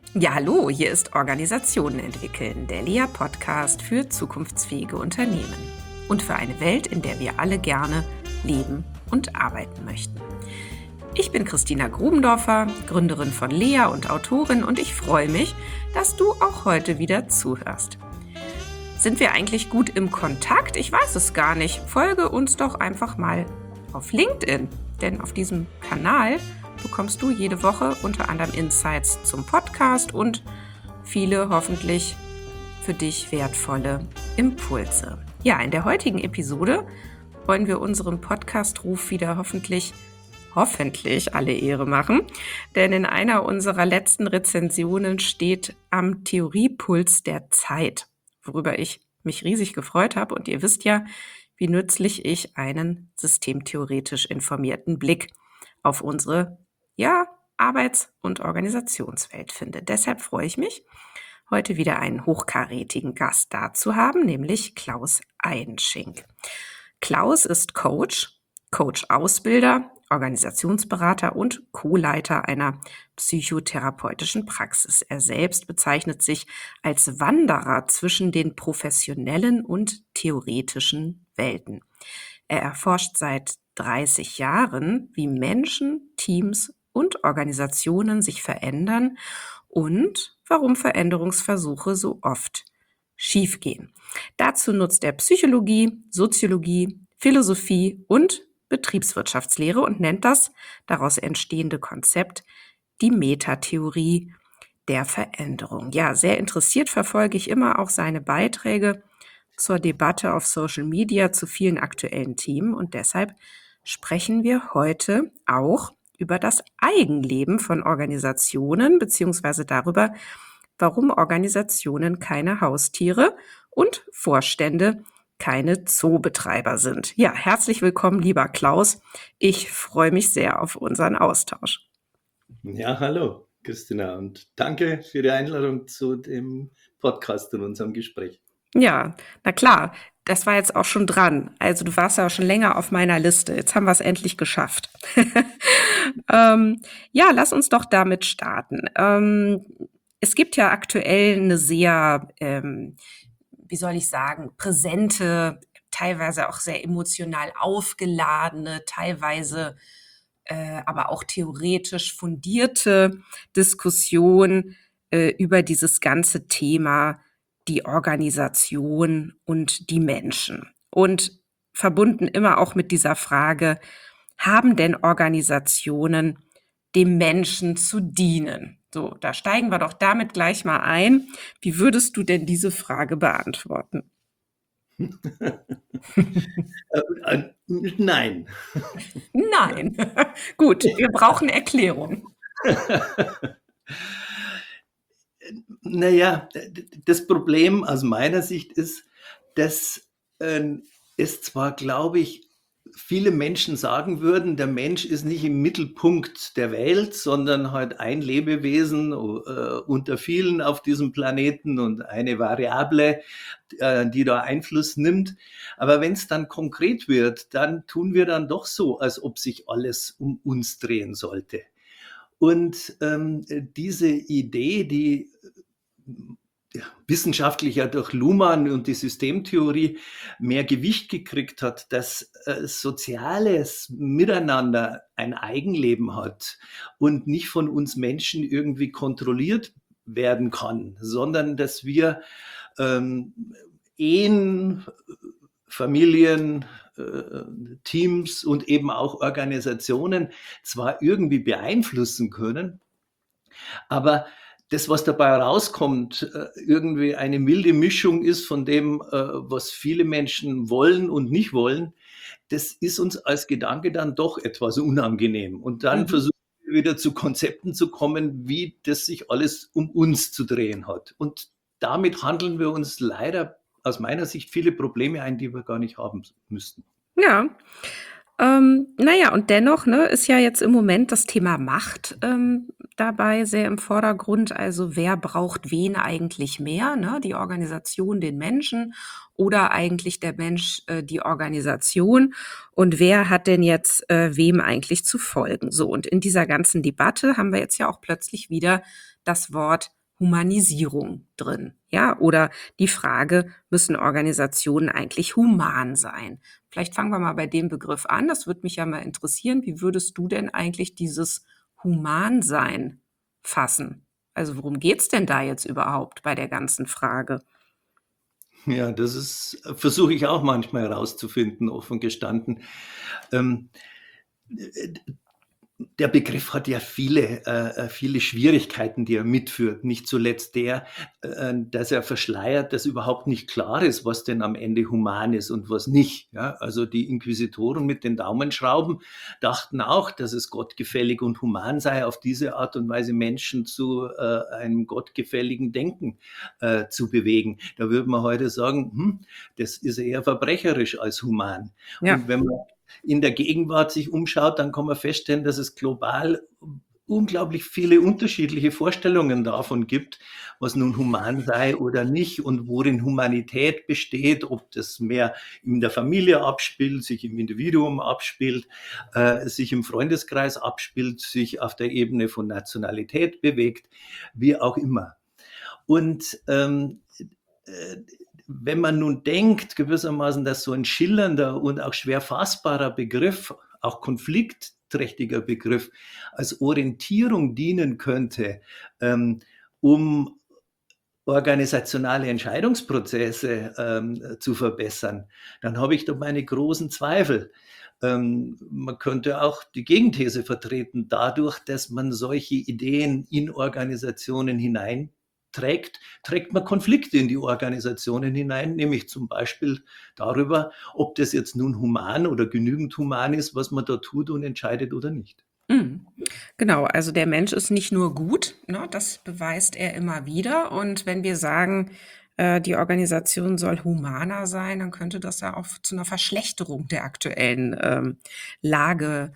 Ja, hallo, hier ist Organisationen entwickeln, der Lea-Podcast für zukunftsfähige Unternehmen und für eine Welt, in der wir alle gerne leben und arbeiten möchten. Ich bin Christina Grubendorfer, Gründerin von Lea und Autorin, und ich freue mich, dass du auch heute wieder zuhörst. Sind wir eigentlich gut im Kontakt? Ich weiß es gar nicht. Folge uns doch einfach mal auf LinkedIn, denn auf diesem Kanal bekommst du jede Woche unter anderem Insights zum Podcast und viele hoffentlich für dich wertvolle Impulse. Ja, in der heutigen Episode wollen wir unserem Podcast-Ruf wieder hoffentlich alle Ehre machen, denn in einer unserer letzten Rezensionen steht am Theoriepuls der Zeit, worüber ich mich riesig gefreut habe, und ihr wisst ja, wie nützlich ich einen systemtheoretisch informierten Blick auf unsere Arbeits- und Organisationswelt finde. Deshalb freue ich mich, heute wieder einen hochkarätigen Gast da zu haben, nämlich Klaus Einschink. Klaus ist Coach-Ausbilder, Organisationsberater und Co-Leiter einer psychotherapeutischen Praxis. Er selbst bezeichnet sich als Wanderer zwischen den professionellen und theoretischen Welten. Er erforscht seit 30 Jahren, wie Menschen, Teams und Organisationen sich verändern und warum Veränderungsversuche so oft schiefgehen. Dazu nutzt er Psychologie, Soziologie, Philosophie und Betriebswirtschaftslehre und nennt das daraus entstehende Konzept die Metatheorie der Veränderung. Ja, sehr interessiert verfolge ich immer auch seine Beiträge zur Debatte auf Social Media zu vielen aktuellen Themen, und deshalb sprechen wir heute auch über das Eigenleben von Organisationen beziehungsweise darüber, warum Organisationen keine Haustiere und Vorstände keine Zoobetreiber sind. Ja, herzlich willkommen, lieber Klaus. Ich freue mich sehr auf unseren Austausch. Ja, hallo, Christina, und danke für die Einladung zu dem Podcast und unserem Gespräch. Ja, na klar, das war jetzt auch schon dran. Also du warst ja schon länger auf meiner Liste. Jetzt haben wir es endlich geschafft. Ja, lass uns doch damit starten. Es gibt ja aktuell eine sehr, wie soll ich sagen, präsente, teilweise auch sehr emotional aufgeladene, teilweise aber auch theoretisch fundierte Diskussion über dieses ganze Thema, die Organisation und die Menschen. Und verbunden immer auch mit dieser Frage, haben denn Organisationen dem Menschen zu dienen? So, da steigen wir doch damit gleich mal ein. Wie würdest du denn diese Frage beantworten? Nein. Nein. Gut, wir brauchen Erklärung. Naja, das Problem aus meiner Sicht ist, dass es zwar, glaube ich, viele Menschen sagen würden, der Mensch ist nicht im Mittelpunkt der Welt, sondern halt ein Lebewesen unter vielen auf diesem Planeten und eine Variable, die da Einfluss nimmt. Aber wenn es dann konkret wird, dann tun wir dann doch so, als ob sich alles um uns drehen sollte. Und diese Idee, die wissenschaftlich ja durch Luhmann und die Systemtheorie mehr Gewicht gekriegt hat, dass soziales Miteinander ein Eigenleben hat und nicht von uns Menschen irgendwie kontrolliert werden kann, sondern dass wir Ehen, Familien, Teams und eben auch Organisationen zwar irgendwie beeinflussen können, aber das, was dabei rauskommt, irgendwie eine milde Mischung ist von dem, was viele Menschen wollen und nicht wollen, das ist uns als Gedanke dann doch etwas unangenehm. Und dann Mhm. versuchen wir wieder zu Konzepten zu kommen, wie das sich alles um uns zu drehen hat. Und damit handeln wir uns leider aus meiner Sicht viele Probleme ein, die wir gar nicht haben müssten. Ja. Naja, und dennoch, ne, ist ja jetzt im Moment das Thema Macht dabei sehr im Vordergrund. Also wer braucht wen eigentlich mehr, ne? Die Organisation, den Menschen, oder eigentlich der Mensch die Organisation? Und wer hat denn jetzt wem eigentlich zu folgen? So, und in dieser ganzen Debatte haben wir jetzt ja auch plötzlich wieder das Wort Humanisierung drin, ja? Oder die Frage, müssen Organisationen eigentlich human sein? Vielleicht fangen wir mal bei dem Begriff an. Das würde mich ja mal interessieren. Wie würdest du denn eigentlich dieses Humansein fassen? Also worum geht's denn da jetzt überhaupt bei der ganzen Frage? Ja, das ist versuche ich auch manchmal herauszufinden, offen gestanden. Ähm, äh, Der Begriff hat ja viele Schwierigkeiten, die er mitführt. Nicht zuletzt dass er verschleiert, dass überhaupt nicht klar ist, was denn am Ende human ist und was nicht. Ja, also die Inquisitoren mit den Daumenschrauben dachten auch, dass es gottgefällig und human sei, auf diese Art und Weise Menschen zu einem gottgefälligen Denken zu bewegen. Da würde man heute sagen, das ist eher verbrecherisch als human. Ja. Und wenn man in der Gegenwart sich umschaut, dann kann man feststellen, dass es global unglaublich viele unterschiedliche Vorstellungen davon gibt, was nun human sei oder nicht und worin Humanität besteht, ob das mehr in der Familie abspielt, sich im Individuum abspielt, sich im Freundeskreis abspielt, sich auf der Ebene von Nationalität bewegt, wie auch immer. Und wenn man nun denkt, gewissermaßen, dass so ein schillernder und auch schwer fassbarer Begriff, auch konfliktträchtiger Begriff, als Orientierung dienen könnte, um organisationale Entscheidungsprozesse zu verbessern, dann habe ich doch meine großen Zweifel. Man könnte auch die Gegenthese vertreten, dadurch, dass man solche Ideen in Organisationen hineinträgt, trägt man Konflikte in die Organisationen hinein, nämlich zum Beispiel darüber, ob das jetzt nun human oder genügend human ist, was man da tut und entscheidet oder nicht. Mhm. Genau, also der Mensch ist nicht nur gut, ne, das beweist er immer wieder. Und wenn wir sagen, die Organisation soll humaner sein, dann könnte das ja auch zu einer Verschlechterung der aktuellen Lage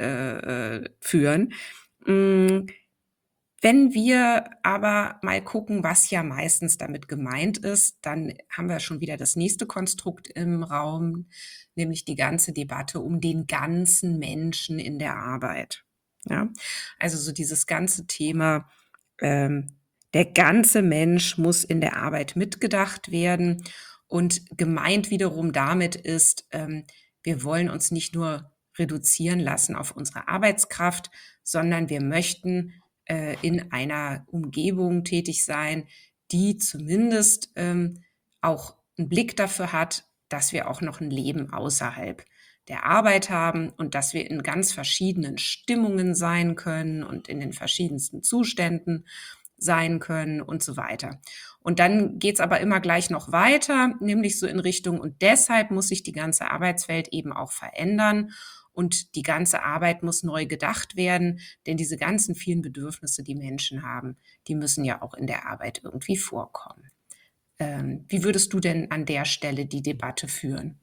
führen. Mm, Wenn wir aber mal gucken, was ja meistens damit gemeint ist, dann haben wir schon wieder das nächste Konstrukt im Raum, nämlich die ganze Debatte um den ganzen Menschen in der Arbeit. Ja, also so dieses ganze Thema, ähm, der ganze Mensch muss in der Arbeit mitgedacht werden. Und gemeint wiederum damit ist, wir wollen uns nicht nur reduzieren lassen auf unsere Arbeitskraft, sondern wir möchten in einer Umgebung tätig sein, die zumindest auch einen Blick dafür hat, dass wir auch noch ein Leben außerhalb der Arbeit haben und dass wir in ganz verschiedenen Stimmungen sein können und in den verschiedensten Zuständen sein können und so weiter. Und dann geht's aber immer gleich noch weiter, nämlich so in Richtung, und deshalb muss sich die ganze Arbeitswelt eben auch verändern und die ganze Arbeit muss neu gedacht werden, denn diese ganzen vielen Bedürfnisse, die Menschen haben, die müssen ja auch in der Arbeit irgendwie vorkommen. Wie würdest du denn an der Stelle die Debatte führen?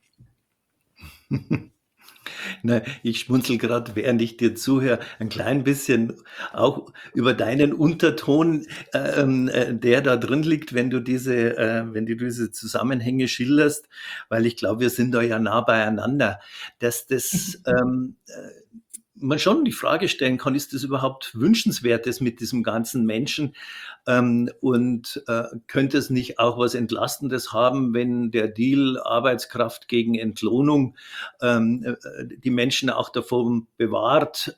Ne, ich schmunzel gerade, während ich dir zuhöre, ein klein bisschen auch über deinen Unterton, der da drin liegt, wenn du diese Zusammenhänge schilderst, weil ich glaube, wir sind da ja nah beieinander, dass man schon die Frage stellen kann, ist das überhaupt Wünschenswertes mit diesem ganzen Menschen? Könnte es nicht auch was Entlastendes haben, wenn der Deal Arbeitskraft gegen Entlohnung die Menschen auch davon bewahrt,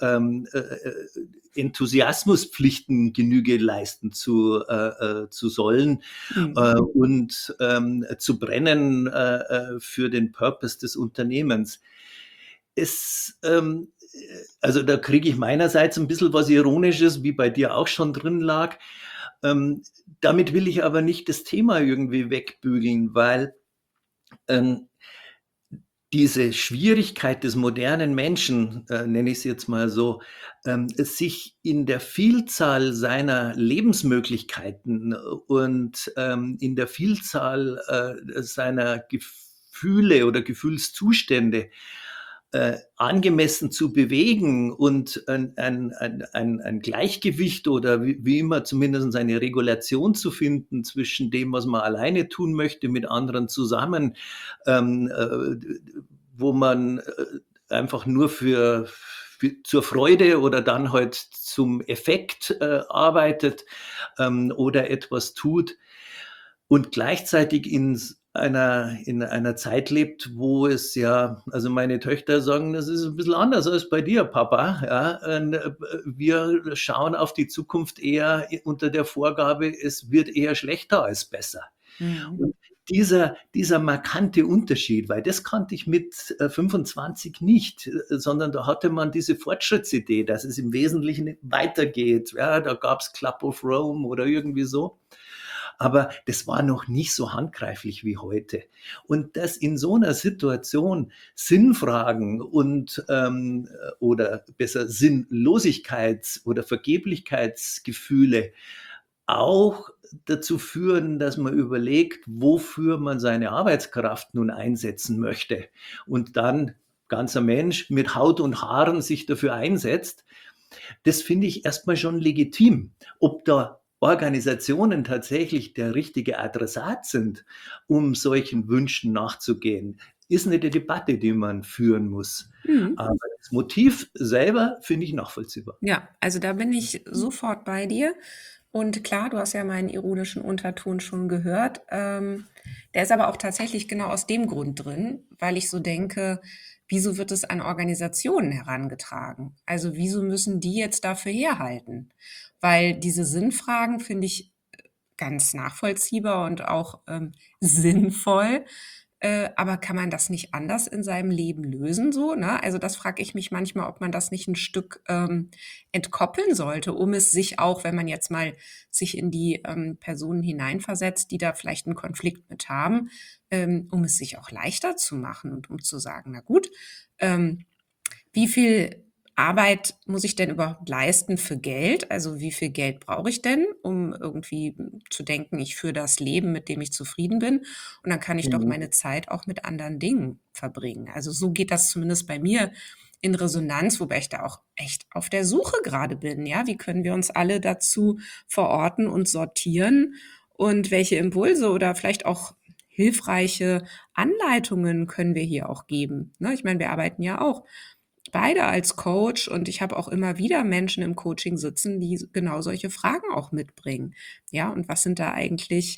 Enthusiasmuspflichten Genüge leisten zu sollen und zu brennen für den Purpose des Unternehmens. Es, also da kriege ich meinerseits ein bisschen was Ironisches, wie bei dir auch schon drin lag. Damit will ich aber nicht das Thema irgendwie wegbügeln, weil ähm, diese Schwierigkeit des modernen Menschen, nenne ich es jetzt mal so, sich in der Vielzahl seiner Lebensmöglichkeiten und in der Vielzahl seiner Gefühle oder Gefühlszustände angemessen zu bewegen und ein Gleichgewicht oder wie immer zumindest eine Regulation zu finden zwischen dem, was man alleine tun möchte, mit anderen zusammen, wo man einfach nur für zur Freude oder dann halt zum Effekt arbeitet oder etwas tut und gleichzeitig in einer Zeit lebt, wo es ja, also meine Töchter sagen, das ist ein bisschen anders als bei dir, Papa. Ja, wir schauen auf die Zukunft eher unter der Vorgabe, es wird eher schlechter als besser. Mhm. Und dieser markante Unterschied, weil das kannte ich mit 25 nicht, sondern da hatte man diese Fortschrittsidee, dass es im Wesentlichen weitergeht. Ja, da gab es Club of Rome oder irgendwie so. Aber das war noch nicht so handgreiflich wie heute. Und dass in so einer Situation Sinnfragen oder besser Sinnlosigkeits- oder Vergeblichkeitsgefühle auch dazu führen, dass man überlegt, wofür man seine Arbeitskraft nun einsetzen möchte und dann ganzer Mensch mit Haut und Haaren sich dafür einsetzt, das finde ich erstmal schon legitim. Ob da Organisationen tatsächlich der richtige Adressat sind, um solchen Wünschen nachzugehen, ist eine Debatte, die man führen muss. Mhm. Aber das Motiv selber finde ich nachvollziehbar. Ja, also da bin ich sofort bei dir. Und klar, du hast ja meinen ironischen Unterton schon gehört. Der ist aber auch tatsächlich genau aus dem Grund drin, weil ich so denke, wieso wird es an Organisationen herangetragen? Also wieso müssen die jetzt dafür herhalten? Weil diese Sinnfragen finde ich ganz nachvollziehbar und auch sinnvoll. Aber kann man das nicht anders in seinem Leben lösen so, ne? Also, das frage ich mich manchmal, ob man das nicht ein Stück, entkoppeln sollte, um es sich auch, wenn man jetzt mal sich in die, Personen hineinversetzt, die da vielleicht einen Konflikt mit haben, um es sich auch leichter zu machen und um zu sagen: „Na gut, ähm, wie viel Arbeit muss ich denn überhaupt leisten für Geld? Also, wie viel Geld brauche ich denn, um irgendwie zu denken, ich führe das Leben, mit dem ich zufrieden bin? Und dann kann ich doch Mhm. meine Zeit auch mit anderen Dingen verbringen. Also, so geht das zumindest bei mir in Resonanz, wobei ich da auch echt auf der Suche gerade bin, ja? Wie können wir uns alle dazu verorten und sortieren? Und welche Impulse oder vielleicht auch hilfreiche Anleitungen können wir hier auch geben, ne? Ich meine, wir arbeiten ja auch beide als Coach und ich habe auch immer wieder Menschen im Coaching sitzen, die genau solche Fragen auch mitbringen. Ja, und was sind da eigentlich,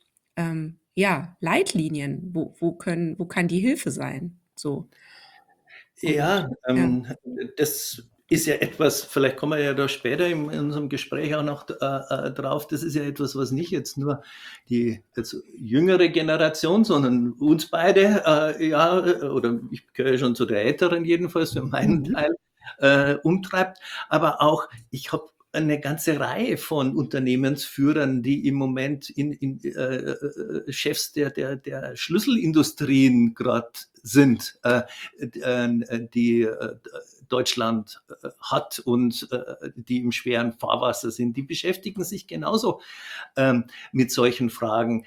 ja, Leitlinien? Wo kann die Hilfe sein? So. Und Ja, ja. das ist ja etwas, vielleicht kommen wir ja da später in unserem Gespräch auch noch drauf. Das ist ja etwas, was nicht jetzt nur die jetzt jüngere Generation, sondern uns beide, ja, oder ich gehöre ja schon zu der Älteren jedenfalls für meinen Mhm. Teil, umtreibt. Aber auch, ich habe eine ganze Reihe von Unternehmensführern, die im Moment Chefs der Schlüsselindustrien gerade sind, die Deutschland hat und die im schweren Fahrwasser sind. Die beschäftigen sich genauso mit solchen Fragen,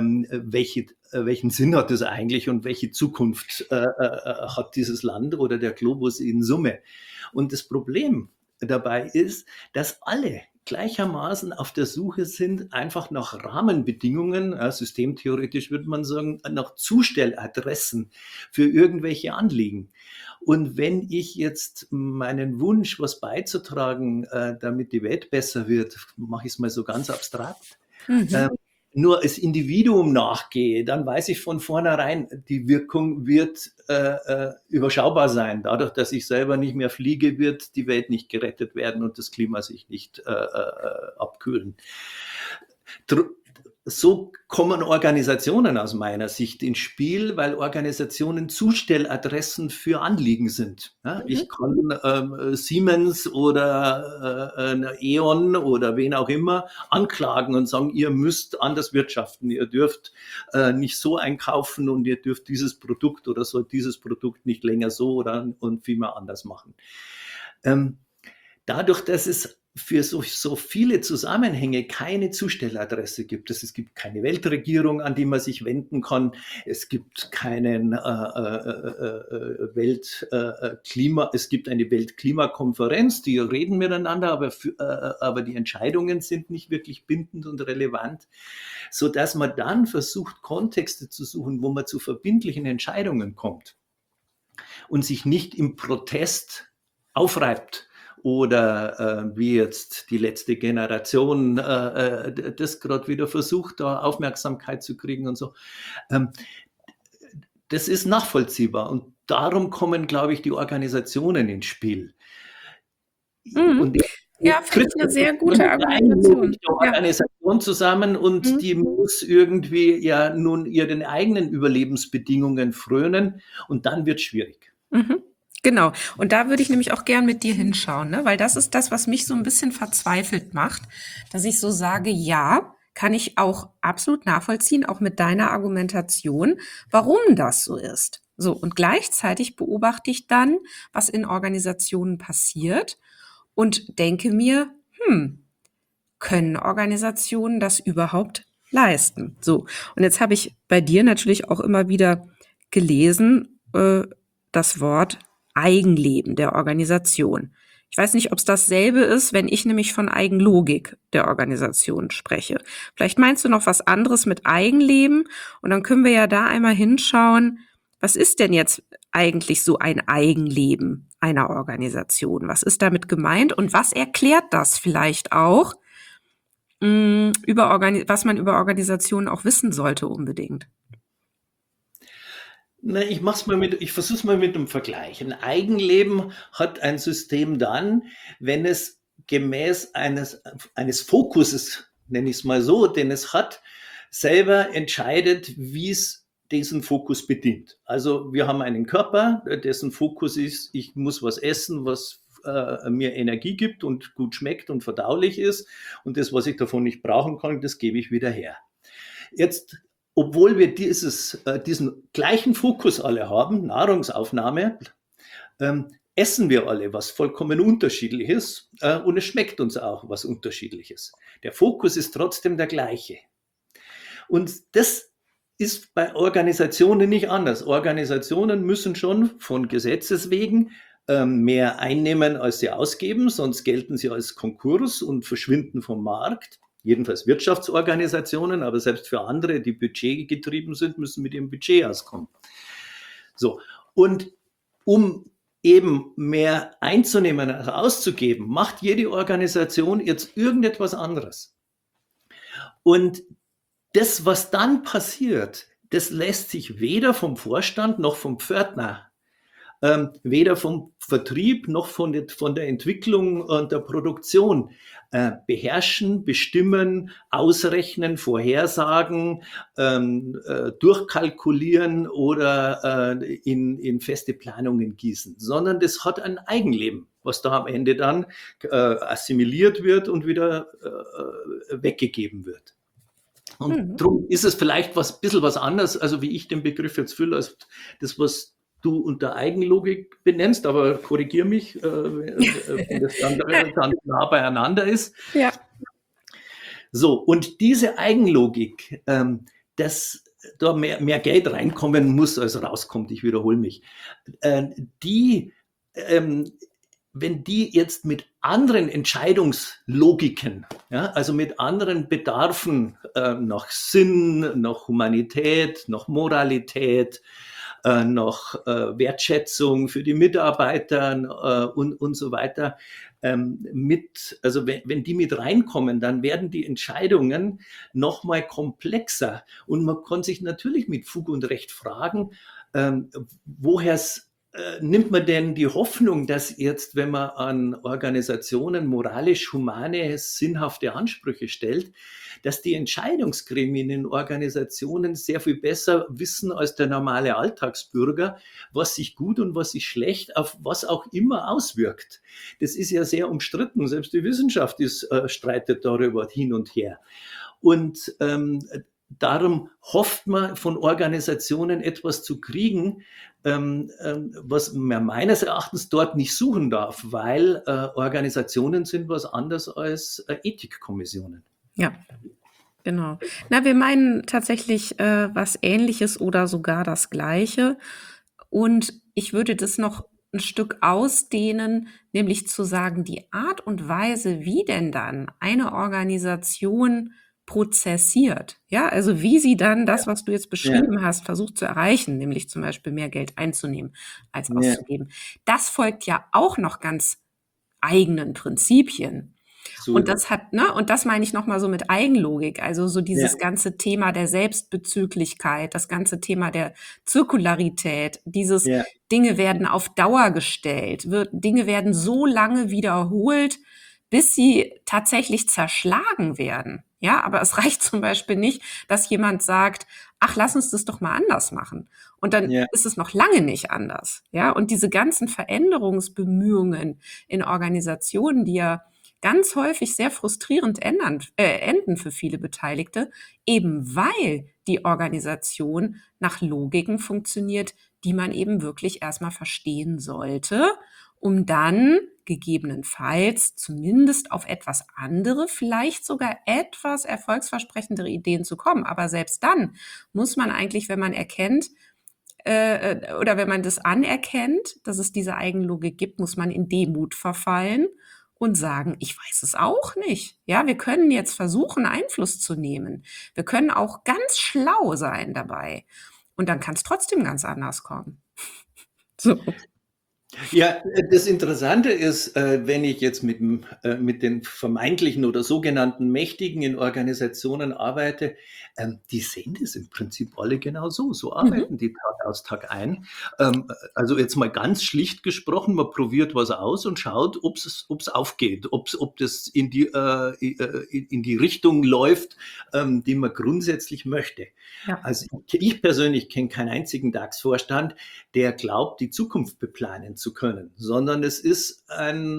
welchen Sinn hat das eigentlich und welche Zukunft hat dieses Land oder der Globus in Summe. Und das Problem dabei ist, dass alle gleichermaßen auf der Suche sind, einfach nach Rahmenbedingungen, systemtheoretisch würde man sagen, nach Zustelladressen für irgendwelche Anliegen. Und wenn ich jetzt meinen Wunsch, was beizutragen, damit die Welt besser wird, mache ich es mal so ganz abstrakt, Mhm. ähm, nur als Individuum nachgehe, dann weiß ich von vornherein, die Wirkung wird überschaubar sein. Dadurch, dass ich selber nicht mehr fliege, wird die Welt nicht gerettet werden und das Klima sich nicht abkühlen. So kommen Organisationen aus meiner Sicht ins Spiel, weil Organisationen Zustelladressen für Anliegen sind. Ja, ich Mhm. kann Siemens oder E.ON oder wen auch immer anklagen und sagen, ihr müsst anders wirtschaften, ihr dürft nicht so einkaufen und ihr dürft dieses Produkt oder soll dieses Produkt nicht länger so oder und vielmehr anders machen. Ähm, Dadurch, dass es für so viele Zusammenhänge keine Zustelladresse gibt. Es gibt keine Weltregierung, an die man sich wenden kann. Es gibt keinen Weltklima. Es gibt eine Weltklimakonferenz, die reden miteinander, aber die Entscheidungen sind nicht wirklich bindend und relevant, so dass man dann versucht, Kontexte zu suchen, wo man zu verbindlichen Entscheidungen kommt und sich nicht im Protest aufreibt oder wie jetzt die letzte Generation das gerade wieder versucht, da Aufmerksamkeit zu kriegen und so. Ähm, Das ist nachvollziehbar und darum kommen, glaube ich, die Organisationen ins Spiel. Mhm. Und Ja, jetzt finde tritt ich eine sehr gute eine Argumentation. mögliche Ja. Organisation zusammen und Mhm. die muss irgendwie ja nun ihren eigenen Überlebensbedingungen frönen und dann wird's schwierig. Mhm. Genau. Und da würde ich nämlich auch gern mit dir hinschauen, ne? Weil das ist das, was mich so ein bisschen verzweifelt macht, dass ich so sage, ja, kann ich auch absolut nachvollziehen, auch mit deiner Argumentation, warum das so ist. So, und gleichzeitig beobachte ich dann, was in Organisationen passiert und denke mir, können Organisationen das überhaupt leisten? So, und jetzt habe ich bei dir natürlich auch immer wieder gelesen, das Wort Eigenleben der Organisation. Ich weiß nicht, ob es dasselbe ist, wenn ich nämlich von Eigenlogik der Organisation spreche. Vielleicht meinst du noch was anderes mit Eigenleben und dann können wir ja da einmal hinschauen, was ist denn jetzt eigentlich so ein Eigenleben einer Organisation? Was ist damit gemeint und was erklärt das vielleicht auch, was man über Organisationen auch wissen sollte unbedingt? Na, ich versuche es mal mit einem Vergleich. Ein Eigenleben hat ein System dann, wenn es gemäß eines Fokuses, nenne ich es mal so, den es hat, selber entscheidet, wie es diesen Fokus bedient. Also wir haben einen Körper, dessen Fokus ist, ich muss was essen, was mir Energie gibt und gut schmeckt und verdaulich ist. Und das, was ich davon nicht brauchen kann, das gebe ich wieder her. Jetzt, obwohl wir diesen gleichen Fokus alle haben, Nahrungsaufnahme, essen wir alle was vollkommen Unterschiedliches und es schmeckt uns auch was Unterschiedliches. Der Fokus ist trotzdem der gleiche. Und das ist bei Organisationen nicht anders. Organisationen müssen schon von Gesetzes wegen mehr einnehmen, als sie ausgeben, sonst gelten sie als Konkurs und verschwinden vom Markt. Jedenfalls Wirtschaftsorganisationen, aber selbst für andere, die budgetgetrieben sind, müssen mit ihrem Budget auskommen. So, und um eben mehr einzunehmen als auszugeben, macht jede Organisation jetzt irgendetwas anderes. Und das, was dann passiert, das lässt sich weder vom Vorstand noch vom Pförtner, weder vom Vertrieb noch von der Entwicklung und der Produktion beherrschen, bestimmen, ausrechnen, vorhersagen, durchkalkulieren oder in feste Planungen gießen, sondern das hat ein Eigenleben, was da am Ende dann assimiliert wird und wieder weggegeben wird. Und darum ist es vielleicht ein bisschen was anderes, also wie ich den Begriff jetzt fülle, als das, was du unter Eigenlogik benennst, aber korrigier mich, wenn das dann ganz nah beieinander ist. Ja. So, und diese Eigenlogik, dass da mehr Geld reinkommen muss, als rauskommt, ich wiederhole mich, die wenn die jetzt mit anderen Entscheidungslogiken, ja, also mit anderen Bedarfen nach Sinn, nach Humanität, nach Moralität, nach Wertschätzung für die Mitarbeiter und so weiter, also wenn die mit reinkommen, dann werden die Entscheidungen nochmal komplexer. Und man kann sich natürlich mit Fug und Recht fragen, woher nimmt man denn die Hoffnung, dass jetzt, wenn man an Organisationen moralisch humane, sinnhafte Ansprüche stellt, dass die Entscheidungsgremien in Organisationen sehr viel besser wissen als der normale Alltagsbürger, was sich gut und was sich schlecht auf was auch immer auswirkt. Das ist ja sehr umstritten. Selbst die Wissenschaft streitet darüber hin und her. Und darum hofft man von Organisationen etwas zu kriegen, was man meines Erachtens dort nicht suchen darf, weil Organisationen sind was anderes als Ethikkommissionen. Ja, genau. Na, wir meinen tatsächlich was Ähnliches oder sogar das Gleiche. Und ich würde das noch ein Stück ausdehnen, nämlich zu sagen, die Art und Weise, wie denn dann eine Organisation prozessiert. Ja, also wie sie dann Ja, das, was du jetzt ja, beschrieben hast, versucht zu erreichen, nämlich zum Beispiel mehr Geld einzunehmen als ja, auszugeben. Das folgt ja auch noch ganz eigenen Prinzipien. so Und ist das es. hat, ne, und das meine ich nochmal so mit Eigenlogik, also so Ja, dieses ganze Thema der Selbstbezüglichkeit, das ganze Thema der Zirkularität, dieses ja, Dinge werden auf Dauer gestellt, Dinge werden so lange wiederholt, bis sie tatsächlich zerschlagen werden. Ja, aber es reicht zum Beispiel nicht, dass jemand sagt, ach, lass uns das doch mal anders machen. Und dann ja, ist es noch lange nicht anders. Ja, und diese ganzen Veränderungsbemühungen in Organisationen, die ja ganz häufig sehr frustrierend enden für viele Beteiligte, eben weil die Organisation nach Logiken funktioniert, die man eben wirklich erstmal verstehen sollte, um dann gegebenenfalls zumindest auf etwas andere, vielleicht sogar etwas erfolgsversprechendere Ideen zu kommen. Aber selbst dann muss man eigentlich, wenn man erkennt, oder wenn man das anerkennt, dass es diese Eigenlogik gibt, muss man in Demut verfallen und sagen, ich weiß es auch nicht. Ja, wir können jetzt versuchen, Einfluss zu nehmen. Wir können auch ganz schlau sein dabei. Und dann kann es trotzdem ganz anders kommen. So. ja, das Interessante ist, wenn ich jetzt mit den vermeintlichen oder sogenannten Mächtigen in Organisationen arbeite, die sehen das im Prinzip alle genau so. So Mhm. arbeiten die Tag aus, Tag ein. Also jetzt mal ganz schlicht gesprochen, man probiert was aus und schaut, ob's aufgeht, ob das in die Richtung läuft, die man grundsätzlich möchte. Ja. Also ich persönlich kenne keinen einzigen DAX-Vorstand, der glaubt, die Zukunft beplanen zu können, sondern es ist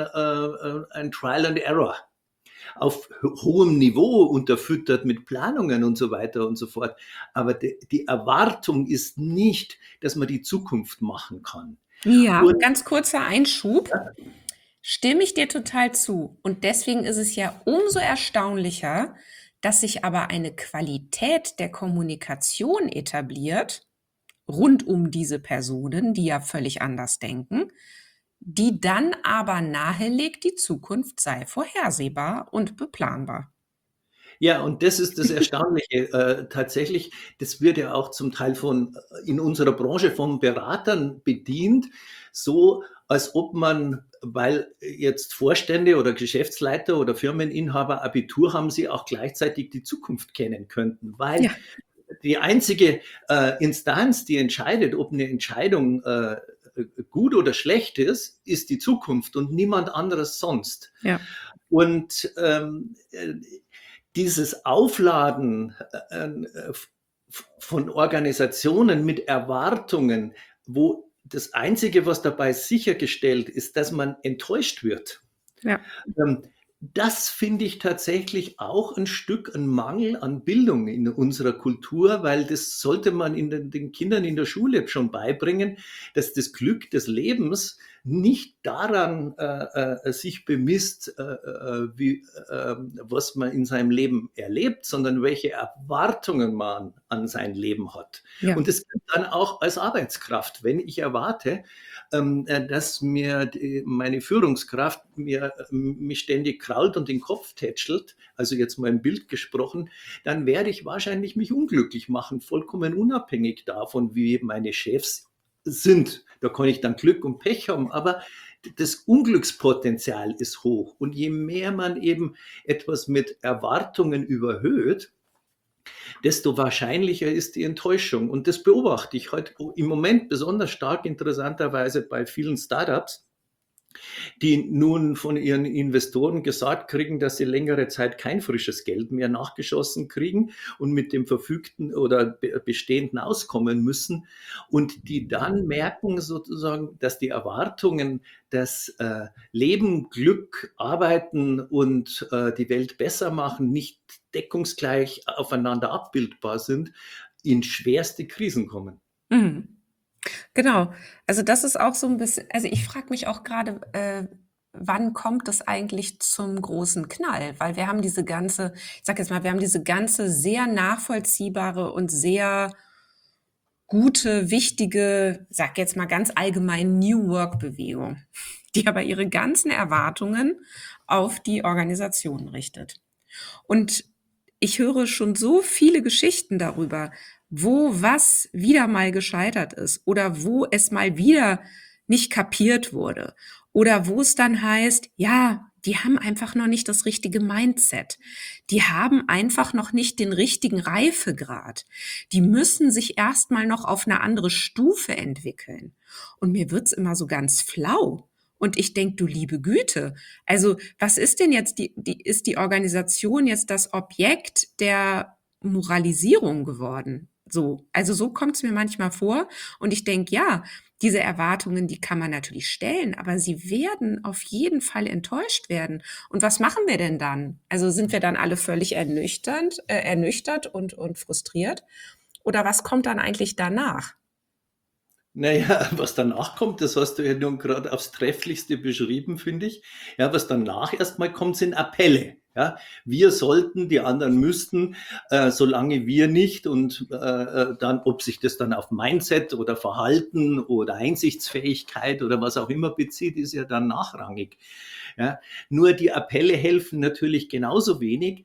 ein Trial and Error auf hohem Niveau, unterfüttert mit Planungen und so weiter und so fort. Aber die Erwartung ist nicht, dass man die Zukunft machen kann. Ja, Und ganz kurzer Einschub. Stimme ich dir total zu. Und deswegen ist es ja umso erstaunlicher, dass sich aber eine Qualität der Kommunikation etabliert, rund um diese Personen, die ja völlig anders denken, die dann aber nahelegt, die Zukunft sei vorhersehbar und beplanbar. ja, und das ist das Erstaunliche. Tatsächlich, das wird ja auch zum Teil in unserer Branche von Beratern bedient, so als ob man, weil jetzt Vorstände oder Geschäftsleiter oder Firmeninhaber Abitur haben, sie auch gleichzeitig die Zukunft kennen könnten, weil Ja, die einzige Instanz, die entscheidet, ob eine Entscheidung gut oder schlecht ist, ist die Zukunft und niemand anderes sonst. ja. Und dieses Aufladen von Organisationen mit Erwartungen, wo das Einzige, was dabei sichergestellt ist, dass man enttäuscht wird. Ja. Ähm, Das finde ich tatsächlich auch ein Stück ein Mangel an Bildung in unserer Kultur, weil das sollte man den Kindern in der Schule schon beibringen, dass das Glück des Lebens nicht daran sich bemisst, was man in seinem Leben erlebt, sondern welche Erwartungen man an sein Leben hat. Ja. Und das gilt dann auch als Arbeitskraft. Wenn ich erwarte, dass meine Führungskraft mich ständig krault und den Kopf tätschelt, also jetzt mal im Bild gesprochen, dann werde ich wahrscheinlich mich unglücklich machen, vollkommen unabhängig davon, wie meine Chefs sind. Da kann ich dann Glück und Pech haben, aber das Unglückspotenzial ist hoch. Und je mehr man eben etwas mit Erwartungen überhöht, desto wahrscheinlicher ist die Enttäuschung. Und das beobachte ich heute im Moment besonders stark interessanterweise bei vielen Startups, die nun von ihren Investoren gesagt kriegen, dass sie längere Zeit kein frisches Geld mehr nachgeschossen kriegen und mit dem verfügten oder bestehenden auskommen müssen und die dann merken sozusagen, dass die Erwartungen, dass Leben, Glück, Arbeiten und die Welt besser machen nicht deckungsgleich aufeinander abbildbar sind, in schwerste Krisen kommen. Mhm. Genau. Also das ist auch so ein bisschen, also ich frage mich auch gerade, wann kommt es eigentlich zum großen Knall? Weil wir haben diese ganze, ich sage jetzt mal, wir haben diese ganze sehr nachvollziehbare und sehr gute, wichtige, sag jetzt mal ganz allgemein New Work-Bewegung, die aber ihre ganzen Erwartungen auf die Organisation richtet. Und ich höre schon so viele Geschichten darüber, wo was wieder mal gescheitert ist oder wo es mal wieder nicht kapiert wurde oder wo es dann heißt, ja, die haben einfach noch nicht das richtige Mindset. Die haben einfach noch nicht den richtigen Reifegrad. Die müssen sich erstmal noch auf eine andere Stufe entwickeln. Und mir wird's immer so ganz flau. Und ich denke, du liebe Güte, also was ist denn jetzt ist die Organisation jetzt das Objekt der Moralisierung geworden? So, also so kommt es mir manchmal vor. Und ich denke, ja, diese Erwartungen, die kann man natürlich stellen, aber sie werden auf jeden Fall enttäuscht werden. Und was machen wir denn dann? Also sind wir dann alle völlig ernüchtert und frustriert? Oder was kommt dann eigentlich danach? Naja, was danach kommt, das hast du ja nun gerade aufs Trefflichste beschrieben, finde ich. Ja, was danach erstmal kommt, sind Appelle. Ja, wir sollten, die anderen müssten, solange wir nicht und dann, ob sich das dann auf Mindset oder Verhalten oder Einsichtsfähigkeit oder was auch immer bezieht, ist ja dann nachrangig. Ja, nur die Appelle helfen natürlich genauso wenig,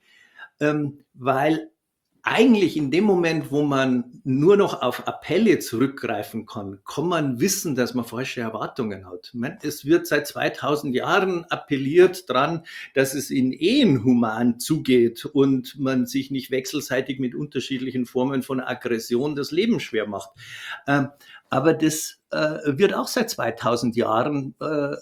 weil eigentlich in dem Moment, wo man nur noch auf Appelle zurückgreifen kann man wissen, dass man falsche Erwartungen hat. Es wird seit 2000 Jahren appelliert dran, dass es in Ehen human zugeht und man sich nicht wechselseitig mit unterschiedlichen Formen von Aggression das Leben schwer macht. Aber das wird auch seit 2000 Jahren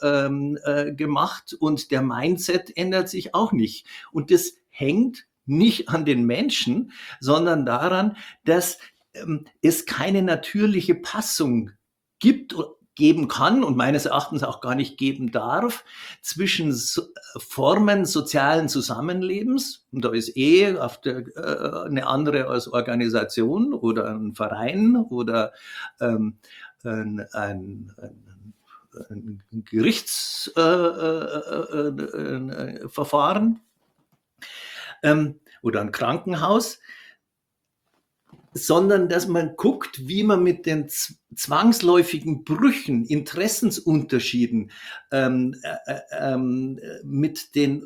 gemacht und der Mindset ändert sich auch nicht. Und das hängt nicht an den Menschen, sondern daran, dass es keine natürliche Passung geben kann und meines Erachtens auch gar nicht geben darf zwischen Formen sozialen Zusammenlebens, und da ist Ehe eine andere als Organisation oder ein Verein oder ein Gerichtsverfahren oder ein Krankenhaus, sondern dass man guckt, wie man mit den zwangsläufigen Brüchen, Interessensunterschieden, mit den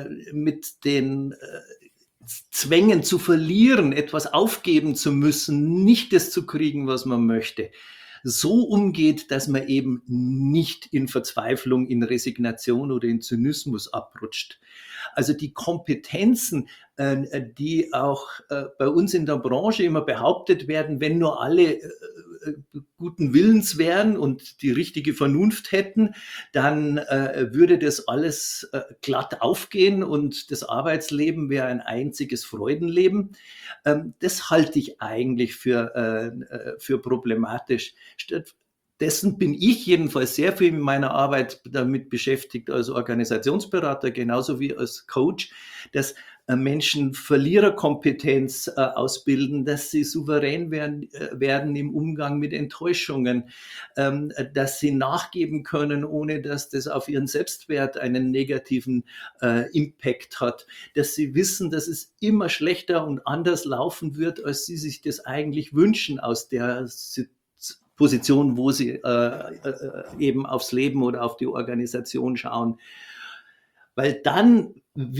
Zwängen zu verlieren, etwas aufgeben zu müssen, nicht das zu kriegen, was man möchte, so umgeht, dass man eben nicht in Verzweiflung, in Resignation oder in Zynismus abrutscht. Also die Kompetenzen, die auch bei uns in der Branche immer behauptet werden, wenn nur alle guten Willens wären und die richtige Vernunft hätten, dann würde das alles glatt aufgehen und das Arbeitsleben wäre ein einziges Freudenleben. Das halte ich eigentlich für problematisch. Stattdessen bin ich jedenfalls sehr viel in meiner Arbeit damit beschäftigt als Organisationsberater, genauso wie als Coach, dass Menschen Verliererkompetenz ausbilden, dass sie souverän werden im Umgang mit Enttäuschungen, dass sie nachgeben können, ohne dass das auf ihren Selbstwert einen negativen Impact hat, dass sie wissen, dass es immer schlechter und anders laufen wird, als sie sich das eigentlich wünschen aus der Position, wo sie eben aufs Leben oder auf die Organisation schauen. Weil dann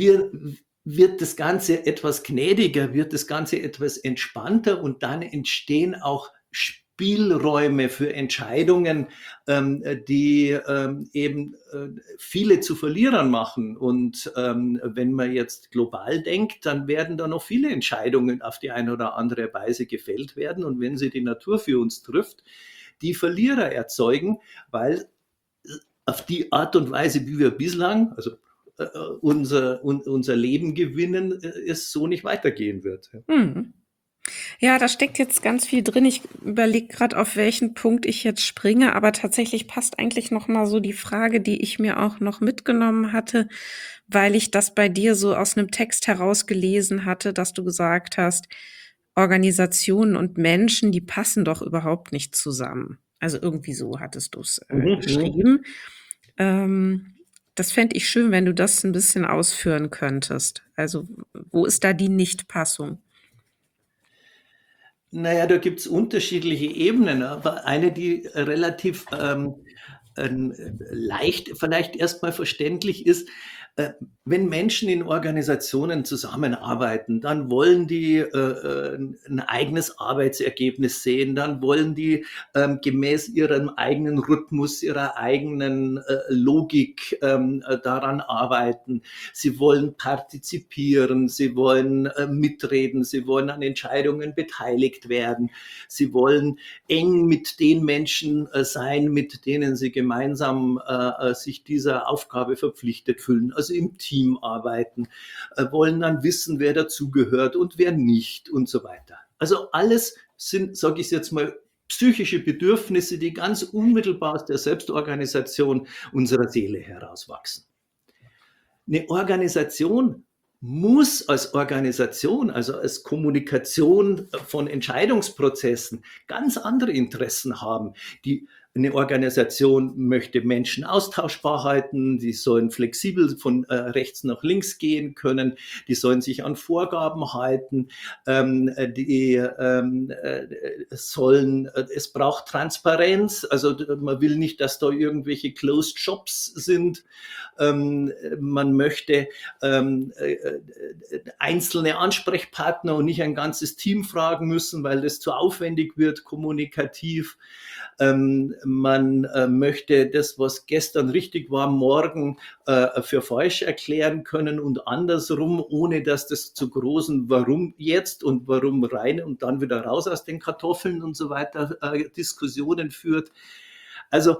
wird das Ganze etwas gnädiger, wird das Ganze etwas entspannter und dann entstehen auch Spielräume für Entscheidungen, die eben viele zu Verlierern machen. Und wenn man jetzt global denkt, dann werden da noch viele Entscheidungen auf die eine oder andere Weise gefällt werden. Und wenn sie die Natur für uns trifft, die Verlierer erzeugen, weil auf die Art und Weise, wie wir bislang, also unser Leben gewinnen, es so nicht weitergehen wird. Mhm. Ja, da steckt jetzt ganz viel drin. Ich überlege gerade, auf welchen Punkt ich jetzt springe, aber tatsächlich passt eigentlich noch mal so die Frage, die ich mir auch noch mitgenommen hatte, weil ich das bei dir so aus einem Text herausgelesen hatte, dass du gesagt hast, Organisationen und Menschen, die passen doch überhaupt nicht zusammen. Also irgendwie so hattest du es geschrieben. Das fände ich schön, wenn du das ein bisschen ausführen könntest. Also wo ist da die Nichtpassung? Naja, da gibt es unterschiedliche Ebenen, aber eine, die relativ leicht vielleicht erstmal verständlich ist, wenn Menschen in Organisationen zusammenarbeiten, dann wollen die ein eigenes Arbeitsergebnis sehen, dann wollen die gemäß ihrem eigenen Rhythmus, ihrer eigenen Logik daran arbeiten. Sie wollen partizipieren, sie wollen mitreden, sie wollen an Entscheidungen beteiligt werden, sie wollen eng mit den Menschen sein, mit denen sie gemeinsam sich dieser Aufgabe verpflichtet fühlen, also im Team arbeiten, wollen dann wissen, wer dazugehört und wer nicht und so weiter. Also alles sind, sage ich jetzt mal, psychische Bedürfnisse, die ganz unmittelbar aus der Selbstorganisation unserer Seele herauswachsen. Eine Organisation muss als Organisation, also als Kommunikation von Entscheidungsprozessen, ganz andere Interessen haben. Eine Organisation möchte Menschen austauschbar halten, die sollen flexibel von rechts nach links gehen können, die sollen sich an Vorgaben halten, es braucht Transparenz, also man will nicht, dass da irgendwelche Closed Shops sind, man möchte einzelne Ansprechpartner und nicht ein ganzes Team fragen müssen, weil das zu aufwendig wird, kommunikativ. Man möchte das, was gestern richtig war, morgen für falsch erklären können und andersrum, ohne dass das zu großen Warum jetzt und warum rein und dann wieder raus aus den Kartoffeln und so weiter Diskussionen führt. Also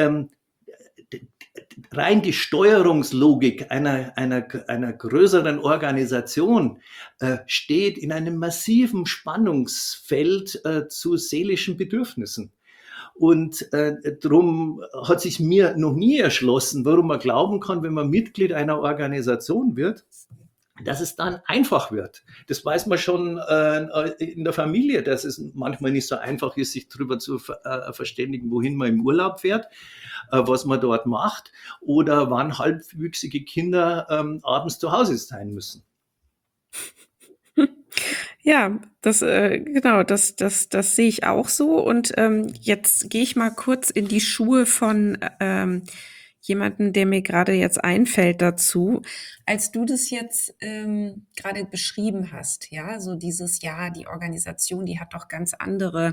rein die Steuerungslogik einer größeren Organisation steht in einem massiven Spannungsfeld zu seelischen Bedürfnissen. Und darum hat sich mir noch nie erschlossen, warum man glauben kann, wenn man Mitglied einer Organisation wird, dass es dann einfach wird. Das weiß man schon in der Familie, dass es manchmal nicht so einfach ist, sich darüber zu verständigen, wohin man im Urlaub fährt, was man dort macht oder wann halbwüchsige Kinder abends zu Hause sein müssen. Ja, das genau, das sehe ich auch so. Und jetzt gehe ich mal kurz in die Schuhe von jemanden, der mir gerade jetzt einfällt dazu. Als du das jetzt gerade beschrieben hast, ja, so dieses, ja, die Organisation, die hat doch ganz andere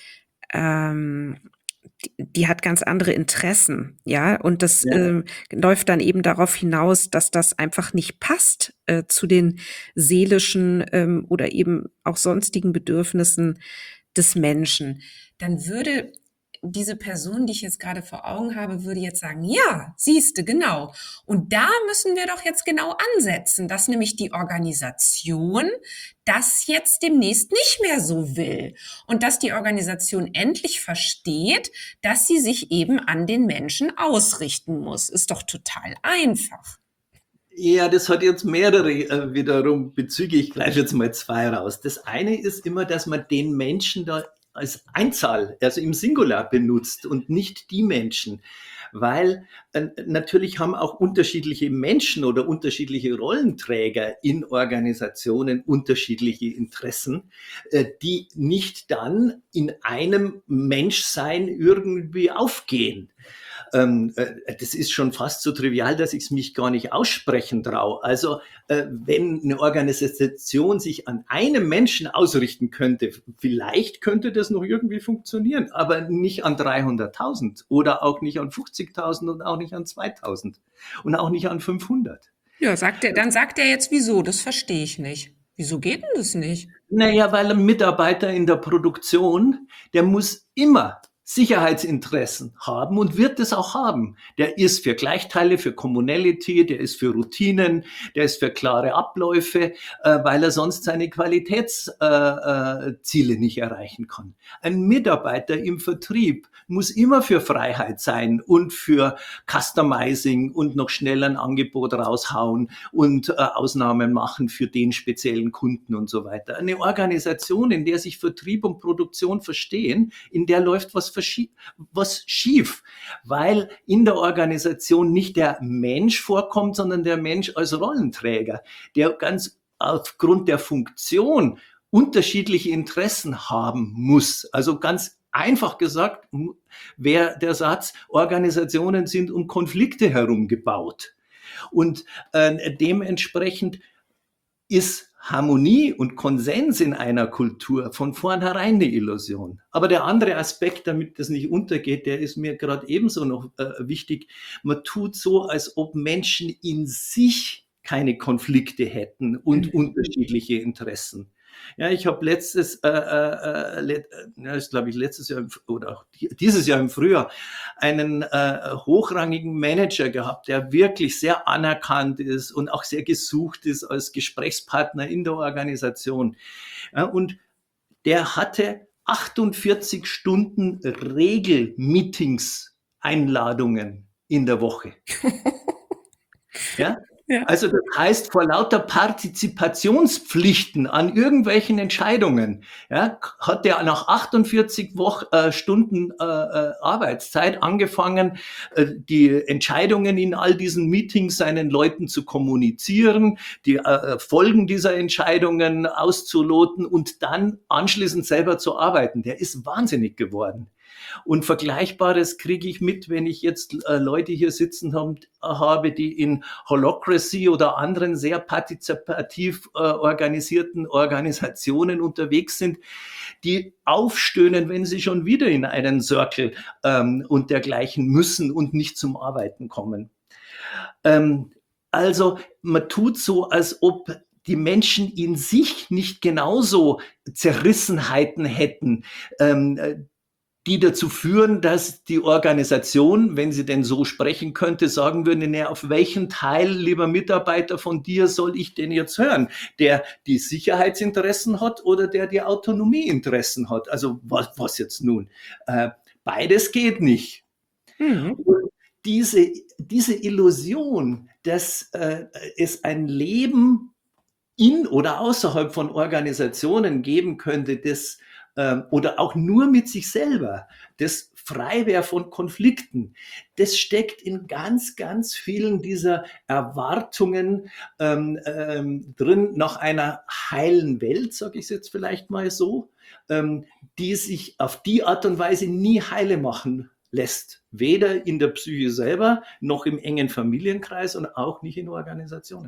die hat ganz andere Interessen, ja, und das läuft dann eben darauf hinaus, dass das einfach nicht passt zu den seelischen oder eben auch sonstigen Bedürfnissen des Menschen. Dann würde diese Person, die ich jetzt gerade vor Augen habe, würde jetzt sagen, ja, siehste, genau. Und da müssen wir doch jetzt genau ansetzen, dass nämlich die Organisation das jetzt demnächst nicht mehr so will. Und dass die Organisation endlich versteht, dass sie sich eben an den Menschen ausrichten muss. Ist doch total einfach. Ja, das hat jetzt mehrere wiederum Bezüge. Ich greife jetzt mal zwei raus. Das eine ist immer, dass man den Menschen da als Einzahl, also im Singular benutzt und nicht die Menschen. Weil natürlich haben auch unterschiedliche Menschen oder unterschiedliche Rollenträger in Organisationen unterschiedliche Interessen, die nicht dann in einem Menschsein irgendwie aufgehen. Das ist schon fast so trivial, dass ich es mich gar nicht aussprechen traue. Also wenn eine Organisation sich an einem Menschen ausrichten könnte, vielleicht könnte das noch irgendwie funktionieren, aber nicht an 300.000 oder auch nicht an 50.000 und auch nicht an 2.000 und auch nicht an 500. Ja, dann sagt er jetzt, wieso? Das verstehe ich nicht. Wieso geht denn das nicht? Naja, weil ein Mitarbeiter in der Produktion, der muss immer Sicherheitsinteressen haben und wird es auch haben. Der ist für Gleichteile, für Commonality, der ist für Routinen, der ist für klare Abläufe, weil er sonst seine Qualitätsziele nicht erreichen kann. Ein Mitarbeiter im Vertrieb muss immer für Freiheit sein und für Customizing und noch schnell ein Angebot raushauen und Ausnahmen machen für den speziellen Kunden und so weiter. Eine Organisation, in der sich Vertrieb und Produktion verstehen, in der läuft was schief, weil in der Organisation nicht der Mensch vorkommt, sondern der Mensch als Rollenträger, der ganz aufgrund der Funktion unterschiedliche Interessen haben muss. Also ganz einfach gesagt wäre der Satz, Organisationen sind um Konflikte herum gebaut. Und dementsprechend ist Harmonie und Konsens in einer Kultur von vornherein eine Illusion. Aber der andere Aspekt, damit das nicht untergeht, der ist mir gerade ebenso noch wichtig. Man tut so, als ob Menschen in sich keine Konflikte hätten und unterschiedliche Interessen. Ja, ich habe letztes Jahr oder auch dieses Jahr im Frühjahr einen hochrangigen Manager gehabt, der wirklich sehr anerkannt ist und auch sehr gesucht ist als Gesprächspartner in der Organisation. Ja, und der hatte 48 Stunden Regelmeetings, Einladungen in der Woche. Ja? Ja. Also das heißt, vor lauter Partizipationspflichten an irgendwelchen Entscheidungen, ja, hat der nach 48 Stunden Arbeitszeit angefangen, die Entscheidungen in all diesen Meetings seinen Leuten zu kommunizieren, die Folgen dieser Entscheidungen auszuloten und dann anschließend selber zu arbeiten. Der ist wahnsinnig geworden. Und Vergleichbares kriege ich mit, wenn ich jetzt Leute hier sitzen habe, die in Holacracy oder anderen sehr partizipativ organisierten Organisationen unterwegs sind, die aufstöhnen, wenn sie schon wieder in einen Circle und dergleichen müssen und nicht zum Arbeiten kommen. Also man tut so, als ob die Menschen in sich nicht genauso Zerrissenheiten hätten, die dazu führen, dass die Organisation, wenn sie denn so sprechen könnte, sagen würde, naja, auf welchen Teil, lieber Mitarbeiter, von dir soll ich denn jetzt hören? Der die Sicherheitsinteressen hat oder der die Autonomieinteressen hat? Also was jetzt nun? Beides geht nicht. Und diese Illusion, dass es ein Leben in oder außerhalb von Organisationen geben könnte, das oder auch nur mit sich selber, das frei wäre von Konflikten, das steckt in ganz, ganz vielen dieser Erwartungen drin nach einer heilen Welt, sage ich es jetzt vielleicht mal so, die sich auf die Art und Weise nie heile machen lässt. Weder in der Psyche selber, noch im engen Familienkreis und auch nicht in Organisationen.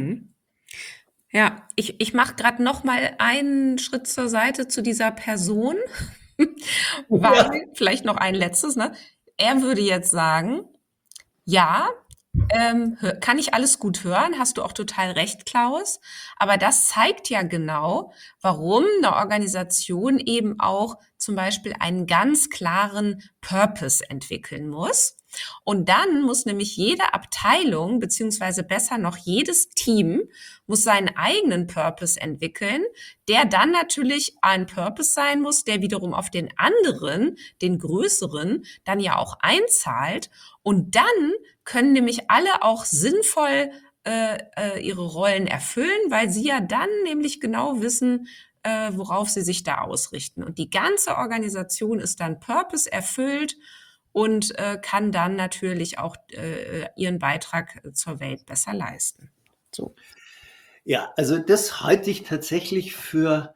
Ja, ich mache gerade noch mal einen Schritt zur Seite zu dieser Person, weil vielleicht noch ein letztes, ne? Er würde jetzt sagen, ja, kann ich alles gut hören, hast du auch total recht, Klaus. Aber das zeigt ja genau, warum eine Organisation eben auch zum Beispiel einen ganz klaren Purpose entwickeln muss. Und dann muss nämlich jede Abteilung, beziehungsweise besser noch jedes Team, muss seinen eigenen Purpose entwickeln, der dann natürlich ein Purpose sein muss, der wiederum auf den anderen, den größeren, dann ja auch einzahlt. Und dann können nämlich alle auch sinnvoll ihre Rollen erfüllen, weil sie ja dann nämlich genau wissen, worauf sie sich da ausrichten. Und die ganze Organisation ist dann Purpose erfüllt und kann dann natürlich auch ihren Beitrag zur Welt besser leisten. So. Ja, also das halte ich tatsächlich für,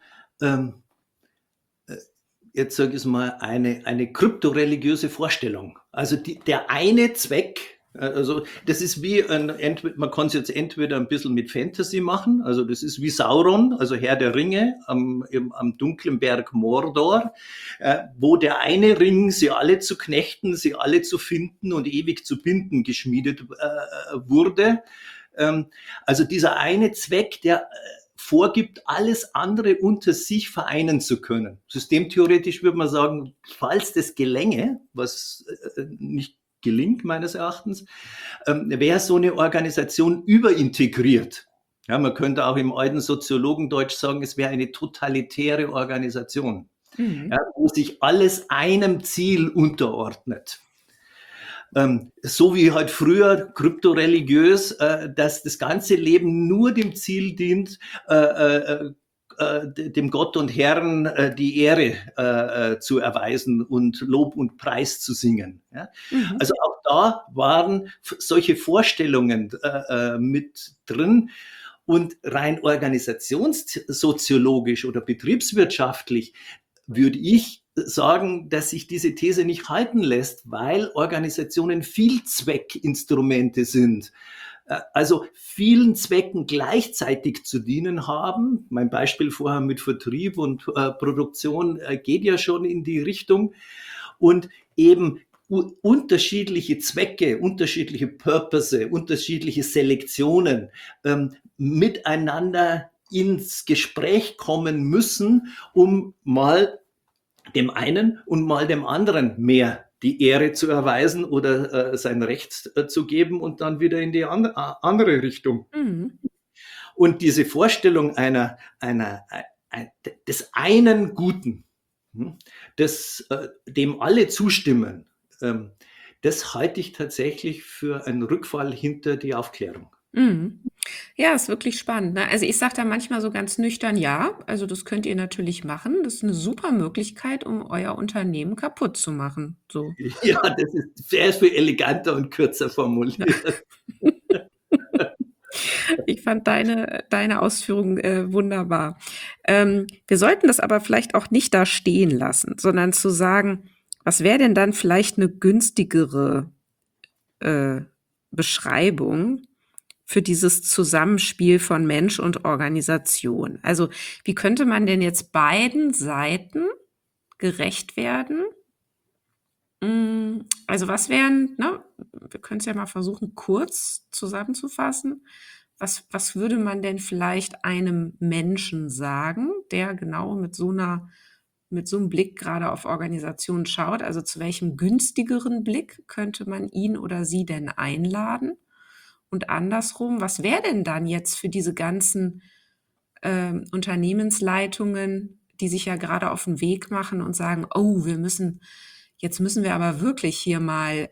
jetzt sage ich es mal, eine kryptoreligiöse Vorstellung. Also der eine Zweck, also das ist wie, man kann es jetzt entweder ein bisschen mit Fantasy machen, also das ist wie Sauron, also Herr der Ringe am dunklen Berg Mordor, wo der eine Ring, sie alle zu knechten, sie alle zu finden und ewig zu binden geschmiedet wurde. Also dieser eine Zweck, der vorgibt, alles andere unter sich vereinen zu können. Systemtheoretisch würde man sagen, falls das gelänge, was nicht gelingt meines Erachtens, wäre so eine Organisation überintegriert. Ja, man könnte auch im alten Soziologendeutsch sagen, es wäre eine totalitäre Organisation, ja, wo sich alles einem Ziel unterordnet. So wie halt früher kryptoreligiös, dass das ganze Leben nur dem Ziel dient, dem Gott und Herrn die Ehre zu erweisen und Lob und Preis zu singen. Ja? Also auch da waren solche Vorstellungen mit drin. Und rein organisationssoziologisch oder betriebswirtschaftlich würde ich sagen, dass sich diese These nicht halten lässt, weil Organisationen Vielzweckinstrumente sind, also vielen Zwecken gleichzeitig zu dienen haben. Mein Beispiel vorher mit Vertrieb und Produktion geht ja schon in die Richtung. Und eben unterschiedliche Zwecke, unterschiedliche Purpose, unterschiedliche Selektionen miteinander ins Gespräch kommen müssen, um mal dem einen und mal dem anderen mehr die Ehre zu erweisen oder sein Recht zu geben und dann wieder in die andere Richtung. Mhm. Und diese Vorstellung des einen Guten, dem alle zustimmen, das halte ich tatsächlich für einen Rückfall hinter die Aufklärung. Mhm. Ja, ist wirklich spannend, ne? Also ich sage da manchmal so ganz nüchtern, ja, also das könnt ihr natürlich machen. Das ist eine super Möglichkeit, um euer Unternehmen kaputt zu machen. So. Ja, das ist sehr viel eleganter und kürzer formuliert. Ich fand deine Ausführungen wunderbar. Wir sollten das aber vielleicht auch nicht da stehen lassen, sondern zu sagen, was wäre denn dann vielleicht eine günstigere Beschreibung für dieses Zusammenspiel von Mensch und Organisation? Also wie könnte man denn jetzt beiden Seiten gerecht werden? Also was wären, ne, wir können es ja mal versuchen, kurz zusammenzufassen. Was würde man denn vielleicht einem Menschen sagen, der genau mit so einem Blick gerade auf Organisationen schaut? Also zu welchem günstigeren Blick könnte man ihn oder sie denn einladen? Und andersrum, was wäre denn dann jetzt für diese ganzen Unternehmensleitungen, die sich ja gerade auf den Weg machen und sagen, oh, jetzt müssen wir aber wirklich hier mal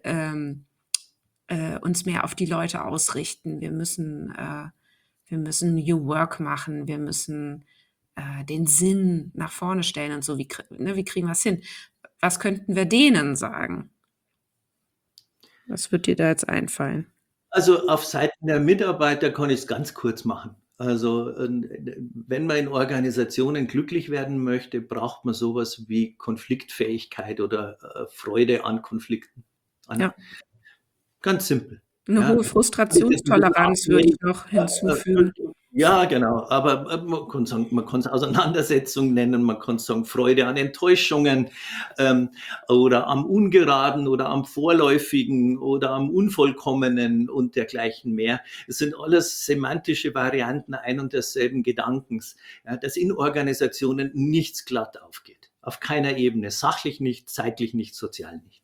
uns mehr auf die Leute ausrichten. Wir müssen New Work machen. Wir müssen den Sinn nach vorne stellen und so. Wie kriegen wir es hin? Was könnten wir denen sagen? Was wird dir da jetzt einfallen? Also auf Seiten der Mitarbeiter kann ich es ganz kurz machen. Also wenn man in Organisationen glücklich werden möchte, braucht man sowas wie Konfliktfähigkeit oder Freude an Konflikten. Ja. Ganz simpel. Eine hohe Frustrationstoleranz würde ich noch hinzufügen. Ja, genau. Aber man kann es Auseinandersetzung nennen, man kann sagen Freude an Enttäuschungen oder am Ungeraden oder am Vorläufigen oder am Unvollkommenen und dergleichen mehr. Es sind alles semantische Varianten ein und desselben Gedankens, ja, dass in Organisationen nichts glatt aufgeht. Auf keiner Ebene. Sachlich nicht, zeitlich nicht, sozial nicht.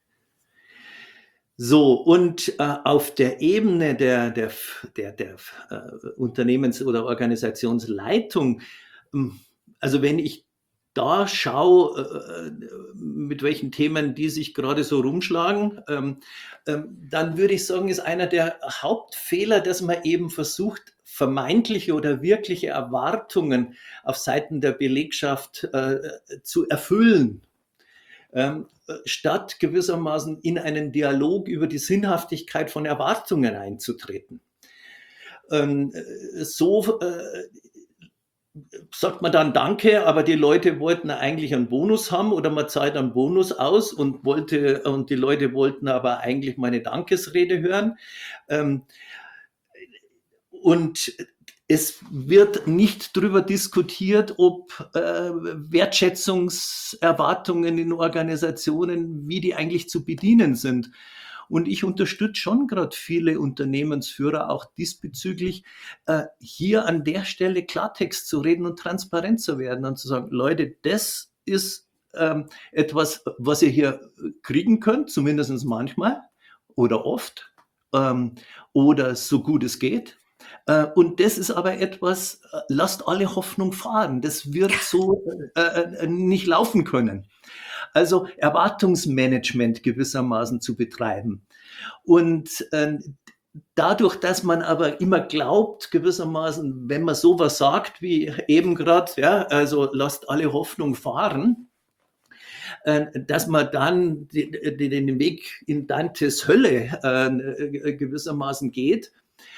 So, und auf der Ebene der Unternehmens- oder Organisationsleitung, also wenn ich da schaue, mit welchen Themen die sich gerade so rumschlagen, dann würde ich sagen, ist einer der Hauptfehler, dass man eben versucht, vermeintliche oder wirkliche Erwartungen auf Seiten der Belegschaft zu erfüllen. Statt gewissermaßen in einen Dialog über die Sinnhaftigkeit von Erwartungen einzutreten. So sagt man dann Danke, aber die Leute wollten eigentlich einen Bonus haben oder man zahlt einen Bonus aus und die Leute wollten aber eigentlich meine Dankesrede hören. Und es wird nicht darüber diskutiert, ob Wertschätzungserwartungen in Organisationen, wie die eigentlich zu bedienen sind. Und ich unterstütze schon gerade viele Unternehmensführer auch diesbezüglich, hier an der Stelle Klartext zu reden und transparent zu werden und zu sagen, Leute, das ist etwas, was ihr hier kriegen könnt, zumindest manchmal oder oft oder so gut es geht. Und das ist aber etwas, lasst alle Hoffnung fahren. Das wird so nicht laufen können. Also Erwartungsmanagement gewissermaßen zu betreiben. Und dadurch, dass man aber immer glaubt, gewissermaßen, wenn man sowas sagt, wie eben gerade, ja, also lasst alle Hoffnung fahren, dass man dann den Weg in Dantes Hölle gewissermaßen geht,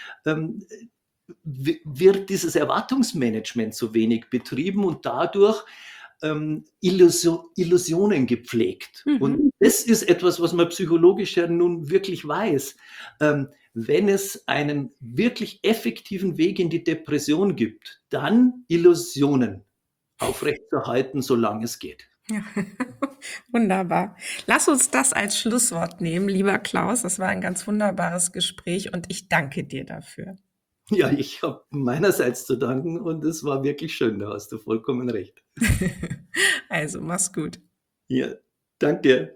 wird dieses Erwartungsmanagement so wenig betrieben und dadurch Illusionen gepflegt. Und das ist etwas, was man psychologisch ja nun wirklich weiß. wenn es einen wirklich effektiven Weg in die Depression gibt, dann Illusionen aufrechtzuerhalten, solange es geht. Ja. Wunderbar. Lass uns das als Schlusswort nehmen, lieber Klaus. Das war ein ganz wunderbares Gespräch und ich danke dir dafür. Ja, ich habe meinerseits zu danken und es war wirklich schön, da hast du vollkommen recht. Also, mach's gut. Ja, danke dir.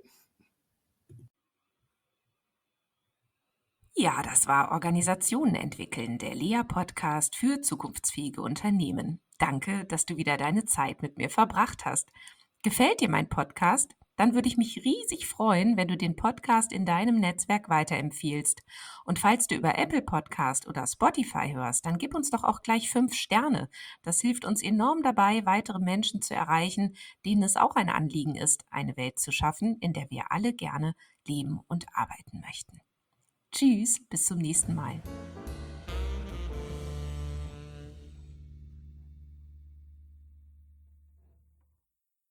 Ja, das war Organisationen entwickeln, der Lea-Podcast für zukunftsfähige Unternehmen. Danke, dass du wieder deine Zeit mit mir verbracht hast. Gefällt dir mein Podcast? Dann würde ich mich riesig freuen, wenn du den Podcast in deinem Netzwerk weiterempfiehlst. Und falls du über Apple Podcast oder Spotify hörst, dann gib uns doch auch gleich 5 Sterne. Das hilft uns enorm dabei, weitere Menschen zu erreichen, denen es auch ein Anliegen ist, eine Welt zu schaffen, in der wir alle gerne leben und arbeiten möchten. Tschüss, bis zum nächsten Mal.